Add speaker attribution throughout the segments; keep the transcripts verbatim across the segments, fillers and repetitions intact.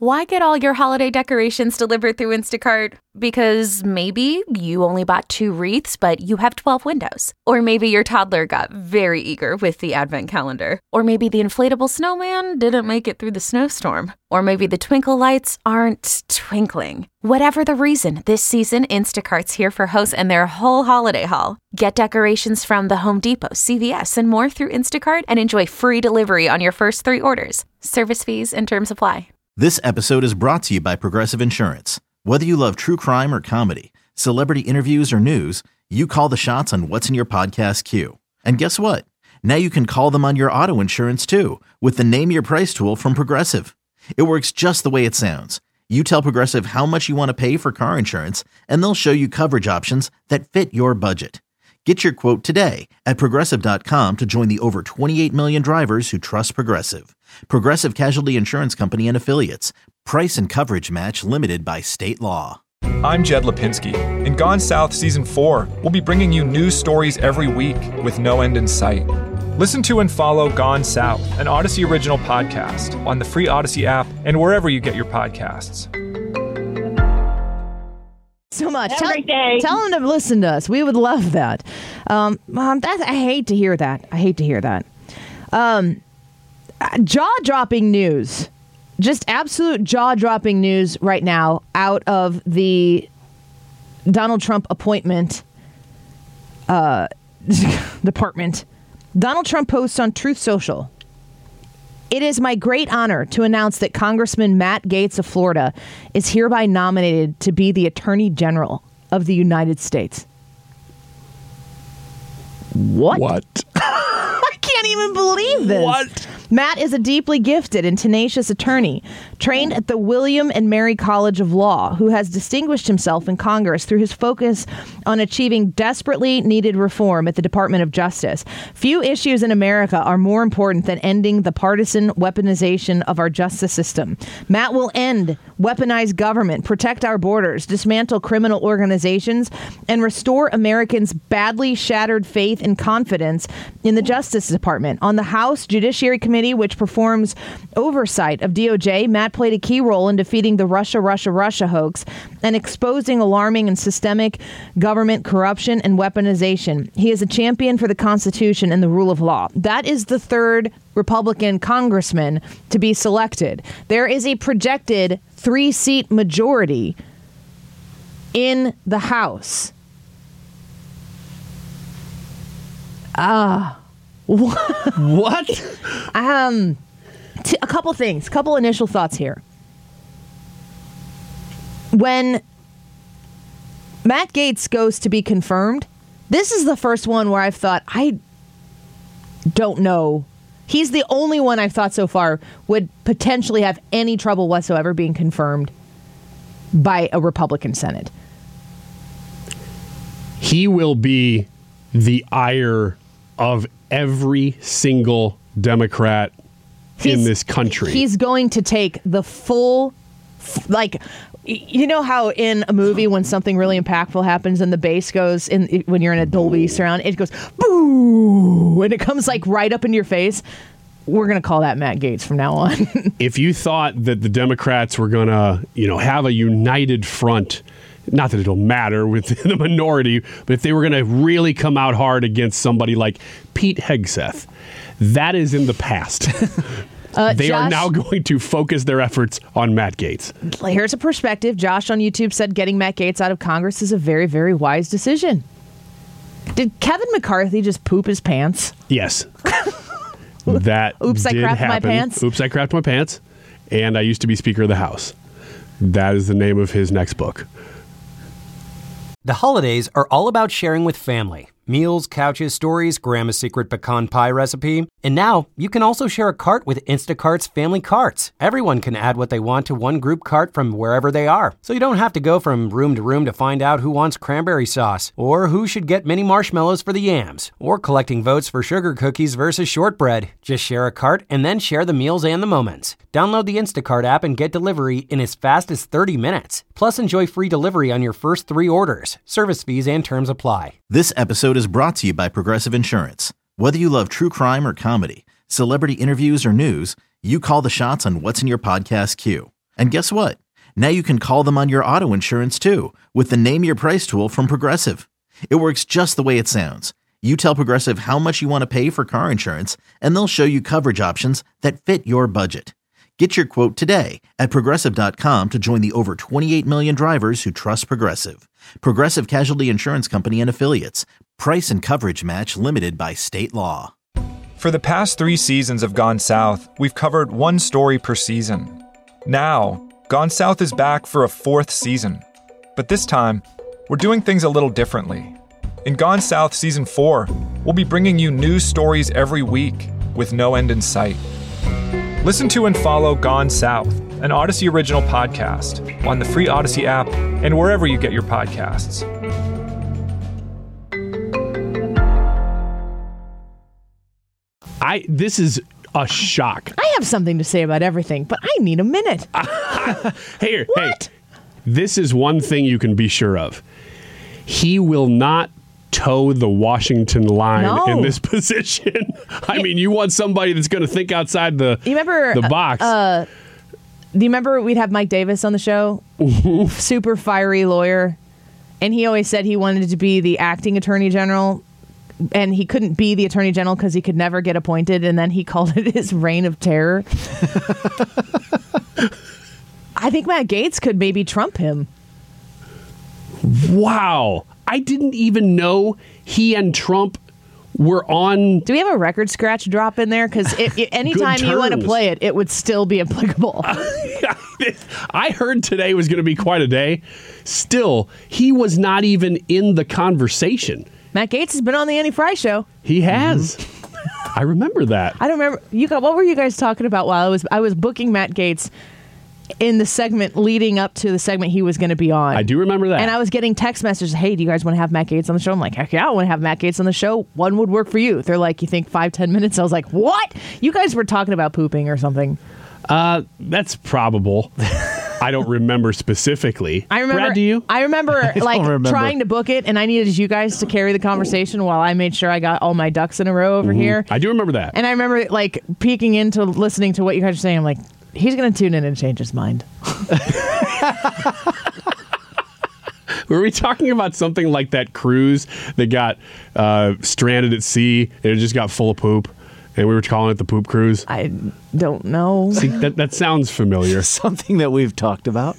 Speaker 1: Why get all your holiday decorations delivered through Instacart? Because maybe you only bought two wreaths, but you have twelve windows. Or maybe your toddler got very eager with the advent calendar. Or maybe the inflatable snowman didn't make it through the snowstorm. Or maybe the twinkle lights aren't twinkling. Whatever the reason, this season, Instacart's here for hosts and their whole holiday haul. Get decorations from the Home Depot, C V S, and more through Instacart and enjoy free delivery on your first three orders. Service fees and terms apply.
Speaker 2: This episode is brought to you by Progressive Insurance. Whether you love true crime or comedy, celebrity interviews or news, you call the shots on what's in your podcast queue. And guess what? Now you can call them on your auto insurance too with the Name Your Price tool from Progressive. It works just the way it sounds. You tell Progressive how much you want to pay for car insurance, and they'll show you coverage options that fit your budget. Get your quote today at Progressive dot com to join the over twenty-eight million drivers who trust Progressive. Progressive Casualty Insurance Company and Affiliates. Price and coverage match limited by state law.
Speaker 3: I'm Jed Lipinski. In Gone South Season four, we'll be bringing you news stories every week with no end in sight. Listen to and follow Gone South, an Odyssey original podcast on the free Odyssey app and wherever you get your podcasts.
Speaker 4: So much.
Speaker 5: Every
Speaker 4: tell,
Speaker 5: day.
Speaker 4: tell them to listen to us. We would love that. Um, Mom, that's, I hate to hear that. I hate to hear that. Um, jaw-dropping news. Just absolute jaw-dropping news right now out of the Donald Trump appointment uh, department. Donald Trump posts on Truth Social. It is my great honor to announce that Congressman Matt Gaetz of Florida is hereby nominated to be the Attorney General of the United States. What?
Speaker 6: What?
Speaker 4: I can't even believe this.
Speaker 6: What?
Speaker 4: Matt is a deeply gifted and tenacious attorney trained at the William and Mary College of Law, who has distinguished himself in Congress through his focus on achieving desperately needed reform at the Department of Justice. Few issues in America are more important than ending the partisan weaponization of our justice system. Matt will end weaponized government, protect our borders, dismantle criminal organizations, and restore Americans' badly shattered faith and confidence in the Justice Department. On the House Judiciary Committee, which performs oversight of D O J, Matt played a key role in defeating the Russia, Russia, Russia hoax and exposing alarming and systemic government corruption and weaponization. He is a champion for the Constitution and the rule of law. That is the third Republican congressman to be selected. There is a projected three-seat majority in the House. Ah.
Speaker 6: What? What?
Speaker 4: Um, t- a couple things, couple initial thoughts here. When Matt Gaetz goes to be confirmed, this is the first one where I've thought, I don't know. He's the only one I've thought so far would potentially have any trouble whatsoever being confirmed by a Republican Senate.
Speaker 6: He will be the ire of every single Democrat
Speaker 4: He's,
Speaker 6: in this country.
Speaker 4: He's going to take the full, like, you know how in a movie when something really impactful happens and the bass goes in when you're in a Dolby surround, it goes boo, and it comes like right up in your face. We're going to call that Matt Gaetz from now on.
Speaker 6: If you thought that the Democrats were going to, you know, have a united front, not that it'll matter with the minority, but if they were going to really come out hard against somebody like Pete Hegseth, that is in the past. Uh, they Josh, are now going to focus their efforts on Matt Gaetz.
Speaker 4: Here's a perspective. Josh on YouTube said getting Matt Gaetz out of Congress is a very, very wise decision. Did Kevin McCarthy just poop his pants?
Speaker 6: Yes. That
Speaker 4: Oops,
Speaker 6: did
Speaker 4: I crapped
Speaker 6: happen.
Speaker 4: my pants.
Speaker 6: Oops, I crapped my pants. And I used to be Speaker of the House. That is the name of his next book.
Speaker 7: The holidays are all about sharing with family. Meals, couches, stories, Grandma's secret pecan pie recipe. And now you can also share a cart with Instacart's Family Carts. Everyone can add what they want to one group cart from wherever they are. So you don't have to go from room to room to find out who wants cranberry sauce, or who should get mini marshmallows for the yams, or collecting votes for sugar cookies versus shortbread. Just share a cart and then share the meals and the moments. Download the Instacart app and get delivery in as fast as thirty minutes. Plus, enjoy free delivery on your first three orders. Service fees and terms apply.
Speaker 2: This episode is brought to you by Progressive Insurance. Whether you love true crime or comedy, celebrity interviews or news, you call the shots on what's in your podcast queue. And guess what? Now you can call them on your auto insurance too with the Name Your Price tool from Progressive. It works just the way it sounds. You tell Progressive how much you want to pay for car insurance, and they'll show you coverage options that fit your budget. Get your quote today at Progressive dot com to join the over twenty-eight million drivers who trust Progressive. Progressive Casualty Insurance Company and Affiliates. Price and coverage match limited by state law.
Speaker 3: For the past three seasons of Gone South, we've covered one story per season. Now, Gone South is back for a fourth season. But this time, we're doing things a little differently. In Gone South Season four, we'll be bringing you news stories every week with no end in sight. Listen to and follow Gone South, an Odyssey original podcast, on the free Odyssey app and wherever you get your podcasts.
Speaker 6: I this is a shock.
Speaker 4: I have something to say about everything, but I need a minute.
Speaker 6: Here,
Speaker 4: What?
Speaker 6: hey, this is one thing you can be sure of. He will not toe the Washington line
Speaker 4: No.
Speaker 6: in this position. I mean, you want somebody that's going to think outside the,
Speaker 4: You remember
Speaker 6: the box.
Speaker 4: Uh, do you remember we'd have Mike Davis on the show? Super fiery lawyer. And he always said he wanted to be the acting attorney general. And he couldn't be the attorney general because he could never get appointed. And then he called it his reign of terror. I think Matt Gaetz could maybe trump him.
Speaker 6: Wow. I didn't even know he and Trump were on.
Speaker 4: Do we have a record scratch drop in there? Because anytime you want to
Speaker 6: terms.
Speaker 4: play it, it would still be applicable.
Speaker 6: I heard today was going to be quite a day. Still, he was not even in the conversation.
Speaker 4: Matt Gaetz has been on the Annie Fry show.
Speaker 6: He has. I remember that.
Speaker 4: I don't remember. You got, what were you guys talking about while I was I was booking Matt Gaetz in the segment leading up to the segment he was going to be on?
Speaker 6: I do remember that.
Speaker 4: And I was getting text messages, hey, do you guys want to have Matt Gaetz on the show? I'm like, heck yeah, I want to have Matt Gaetz on the show. One would work for you. They're like, you think five, ten minutes? I was like, what? You guys were talking about pooping or something.
Speaker 6: Uh, that's probable. I don't remember specifically.
Speaker 4: I remember.
Speaker 6: Brad, do you?
Speaker 4: I remember like
Speaker 5: remember.
Speaker 4: trying to book it, and I needed you guys to carry the conversation while I made sure I got all my ducks in a row over here.
Speaker 6: I do remember that.
Speaker 4: And I remember like peeking into listening to what you guys are saying. I'm like, he's going to tune in and change his mind.
Speaker 6: Were we talking about something like that cruise that got uh, stranded at sea and it just got full of poop? And we were calling it the poop cruise?
Speaker 4: I don't know.
Speaker 6: See, that, that sounds familiar.
Speaker 5: Something that we've talked about.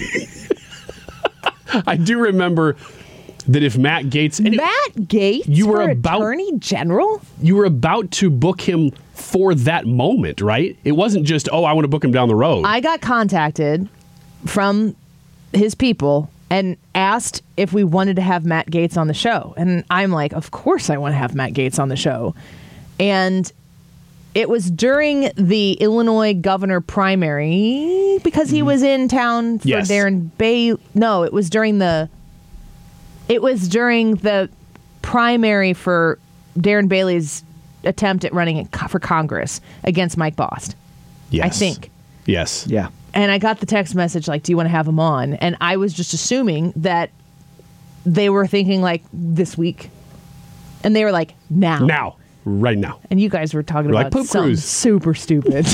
Speaker 6: I do remember that if Matt Gaetz... and it-
Speaker 4: Matt Gaetz,
Speaker 6: You were
Speaker 4: for
Speaker 6: about-
Speaker 4: Attorney General?
Speaker 6: you were about to book him for that moment, right? It wasn't just, oh, I want to book him down the road.
Speaker 4: I got contacted from his people and asked if we wanted to have Matt Gaetz on the show. And I'm like, of course I want to have Matt Gaetz on the show. And it was during the Illinois governor primary because he was in town for
Speaker 6: Yes.
Speaker 4: Darren Bay. No, it was during the. It was during the primary for Darren Bailey's attempt at running for Congress against Mike Bost.
Speaker 6: yes.
Speaker 4: I think.
Speaker 6: Yes.
Speaker 5: Yeah.
Speaker 4: And I got the text message like, do you want to have him on? And I was just assuming that they were thinking like this week. And they were like, now.
Speaker 6: Now. Right now.
Speaker 4: And you guys were talking
Speaker 6: We're like,
Speaker 4: about
Speaker 6: poop
Speaker 4: something
Speaker 6: cruise.
Speaker 4: super stupid.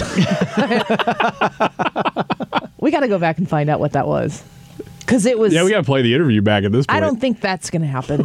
Speaker 4: We got to go back and find out what that was. Because it was.
Speaker 6: Yeah, we got to play the interview back at this point.
Speaker 4: I don't think that's going to happen.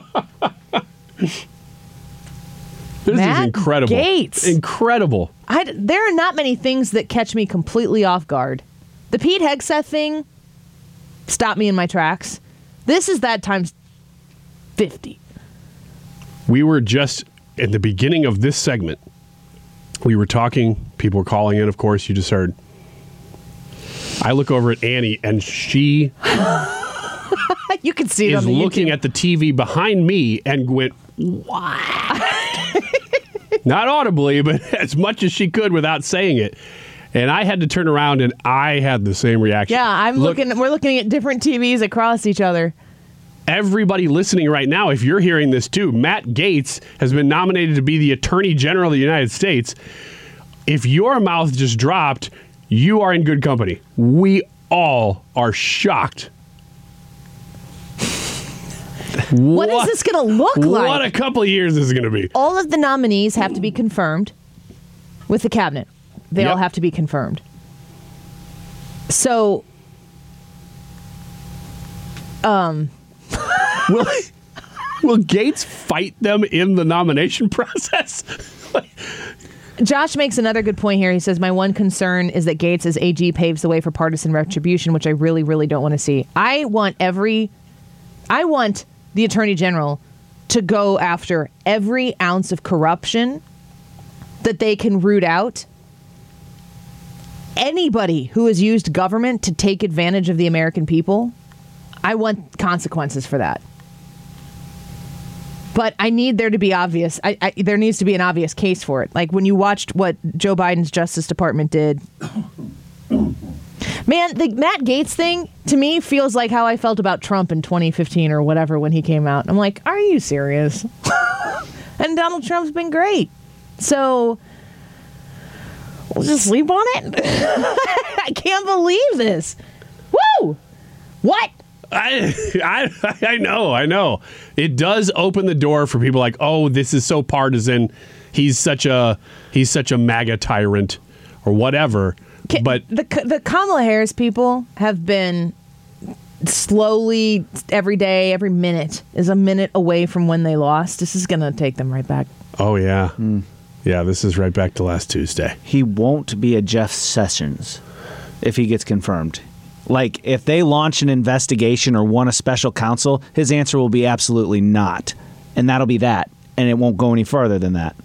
Speaker 6: This
Speaker 4: Matt
Speaker 6: is incredible.
Speaker 4: Gaetz.
Speaker 6: Incredible.
Speaker 4: I, there are not many things that catch me completely off guard. The Pete Hegseth thing stopped me in my tracks. This is that times fifty.
Speaker 6: We were just at the beginning of this segment. We were talking. People were calling in, of course. You just heard. I look over at Annie, and she
Speaker 4: You can see it
Speaker 6: is
Speaker 4: on the
Speaker 6: looking
Speaker 4: YouTube.
Speaker 6: at the T V behind me and went, what? Not audibly, but as much as she could without saying it. And I had to turn around, and I had the same reaction.
Speaker 4: Yeah, I'm
Speaker 6: Look,
Speaker 4: looking. We're looking at different T Vs across each other.
Speaker 6: Everybody listening right now, if you're hearing this too, Matt Gaetz has been nominated to be the Attorney General of the United States. If your mouth just dropped, you are in good company. We all are shocked.
Speaker 4: What is this going to look like?
Speaker 6: What a couple of years this is going to be.
Speaker 4: All of the nominees have to be confirmed with the cabinet. They all
Speaker 6: Yep.
Speaker 4: have to be confirmed. So, um,
Speaker 6: will, will Gates fight them in the nomination process?
Speaker 4: Josh makes another good point here. He says, my one concern is that Gates as A G paves the way for partisan retribution, which I really, really don't want to see. I want every, I want the Attorney General to go after every ounce of corruption that they can root out. Anybody who has used government to take advantage of the American people, I want consequences for that. But I need there to be obvious, I, I, there needs to be an obvious case for it. Like when you watched what Joe Biden's Justice Department did. Man, the Matt Gaetz thing, to me, feels like how I felt about Trump in twenty fifteen or whatever when he came out. I'm like, are you serious? And Donald Trump's been great. So, we'll just sleep on it? I can't believe this. Woo! What?
Speaker 6: I, I I know, I know. It does open the door for people like, oh, this is so partisan. He's such a he's such a MAGA tyrant or whatever.
Speaker 4: Can,
Speaker 6: but
Speaker 4: the the Kamala Harris people have been slowly every day, every minute is a minute away from when they lost. This is going to take them right back.
Speaker 6: Oh yeah, mm. yeah. This is right back to last Tuesday.
Speaker 5: He won't be a Jeff Sessions if he gets confirmed. Like, if they launch an investigation or want a special counsel, his answer will be absolutely not. And that'll be that. And it won't go any further than that.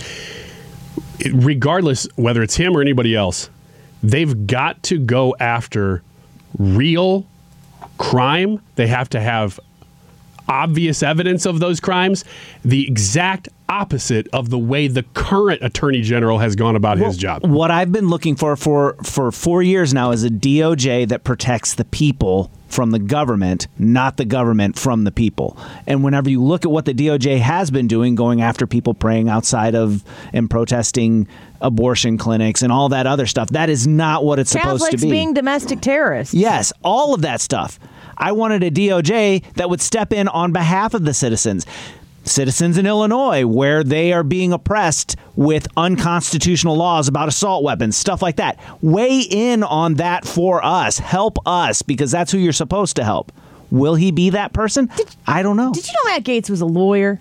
Speaker 6: Regardless, whether it's him or anybody else, they've got to go after real crime. They have to have obvious evidence of those crimes, the exact opposite of the way the current Attorney General has gone about
Speaker 5: well,
Speaker 6: his job.
Speaker 5: What I've been looking for, for for four years now is a D O J that protects the people from the government, not the government from the people. And whenever you look at what the D O J has been doing, going after people praying outside of and protesting abortion clinics and all that other stuff, that is not what it's
Speaker 4: Catholics
Speaker 5: supposed to be.
Speaker 4: being domestic terrorists.
Speaker 5: Yes, all of that stuff. I wanted a D O J that would step in on behalf of the citizens. Citizens in Illinois, where they are being oppressed with unconstitutional laws about assault weapons, stuff like that. Weigh in on that for us. Help us, because that's who you're supposed to help. Will he be that person? Did, I don't know.
Speaker 4: Did you know Matt Gaetz was a lawyer?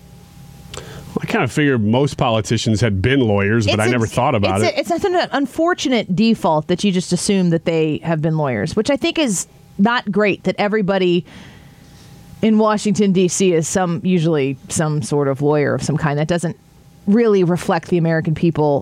Speaker 6: I kind of figured most politicians had been lawyers, but
Speaker 4: it's
Speaker 6: I never
Speaker 4: a,
Speaker 6: thought about
Speaker 4: it's
Speaker 6: it.
Speaker 4: A, it's an unfortunate default that you just assume that they have been lawyers, which I think is not great, that everybody in Washington, D C is some usually some sort of lawyer of some kind. That doesn't really reflect the American people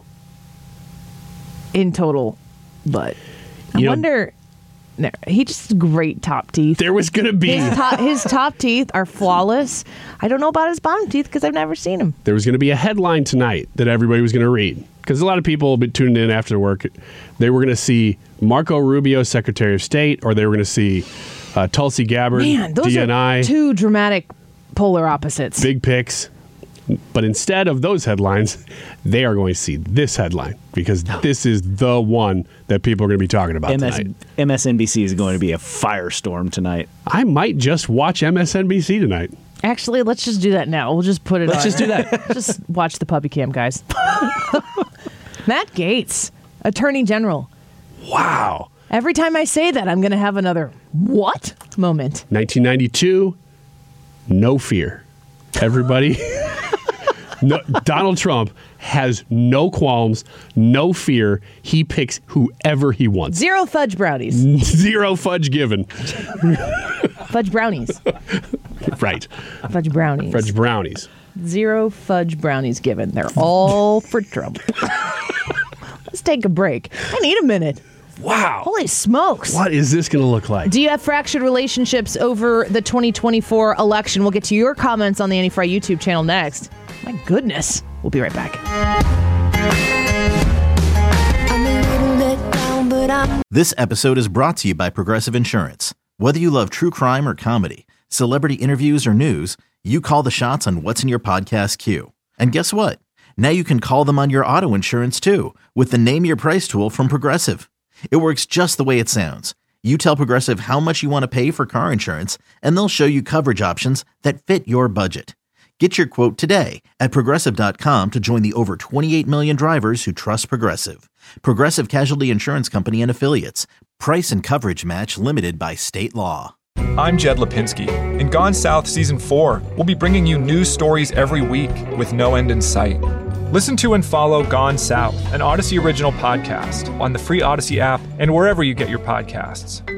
Speaker 4: in total. But I
Speaker 6: you
Speaker 4: wonder... No, he just has great top teeth.
Speaker 6: There was going to be...
Speaker 4: His top, his top teeth are flawless. I don't know about his bottom teeth because I've never seen him.
Speaker 6: There was going to be a headline tonight that everybody was going to read. Because a lot of people have been tuned in after work. They were going to see Marco Rubio, Secretary of State, or they were going to see uh, Tulsi Gabbard,
Speaker 4: Man, those
Speaker 6: D N I.
Speaker 4: Are two dramatic polar opposites.
Speaker 6: Big picks. But instead of those headlines, they are going to see this headline because this is the one that people are going to be talking about
Speaker 5: M S-
Speaker 6: tonight.
Speaker 5: M S N B C is going to be a firestorm tonight.
Speaker 6: I might just watch M S N B C tonight.
Speaker 4: Actually, let's just do that now. We'll just put it
Speaker 5: Let's
Speaker 4: on.
Speaker 5: just do that.
Speaker 4: Just watch the puppy cam, guys. Matt Gaetz, Attorney General.
Speaker 6: Wow.
Speaker 4: Every time I say that, I'm going to have another what moment.
Speaker 6: nineteen ninety-two, no fear. Everybody... No, Donald Trump has no qualms, no fear. He picks whoever he wants.
Speaker 4: Zero fudge brownies.
Speaker 6: Zero fudge given.
Speaker 4: Fudge brownies.
Speaker 6: Right.
Speaker 4: Fudge brownies.
Speaker 6: Fudge brownies.
Speaker 4: Zero fudge brownies given. They're all for Trump. Let's take a break. I need a minute.
Speaker 6: Wow.
Speaker 4: Holy smokes.
Speaker 6: What is this going to look like?
Speaker 4: Do you have fractured relationships over the twenty twenty-four election? We'll get to your comments on the Annie Fry YouTube channel next. My goodness. We'll be right back.
Speaker 2: This episode is brought to you by Progressive Insurance. Whether you love true crime or comedy, celebrity interviews or news, you call the shots on what's in your podcast queue. And guess what? Now you can call them on your auto insurance too with the Name Your Price tool from Progressive. It works just the way it sounds. You tell Progressive how much you want to pay for car insurance, and they'll show you coverage options that fit your budget. Get your quote today at Progressive dot com to join the over twenty-eight million drivers who trust Progressive. Progressive Casualty Insurance Company and Affiliates. Price and coverage match limited by state law.
Speaker 3: I'm Jed Lipinski. In Gone South Season four, we'll be bringing you news stories every week with no end in sight. Listen to and follow Gone South, an Odyssey original podcast, on the free Odyssey app and wherever you get your podcasts.